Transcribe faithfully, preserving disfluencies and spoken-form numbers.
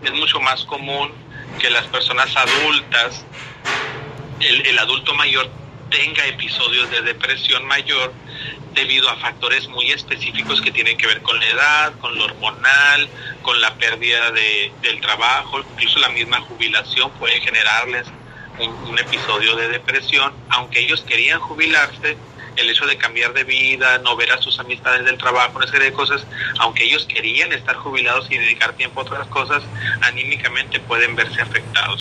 es mucho más común que las personas adultas, el, el adulto mayor tenga episodios de depresión mayor debido a factores muy específicos que tienen que ver con la edad, con lo hormonal, con la pérdida de, del trabajo, incluso la misma jubilación puede generarles un, un episodio de depresión, aunque ellos querían jubilarse. El hecho de cambiar de vida, no ver a sus amistades del trabajo, una serie de cosas, aunque ellos querían estar jubilados y dedicar tiempo a otras cosas, anímicamente pueden verse afectados.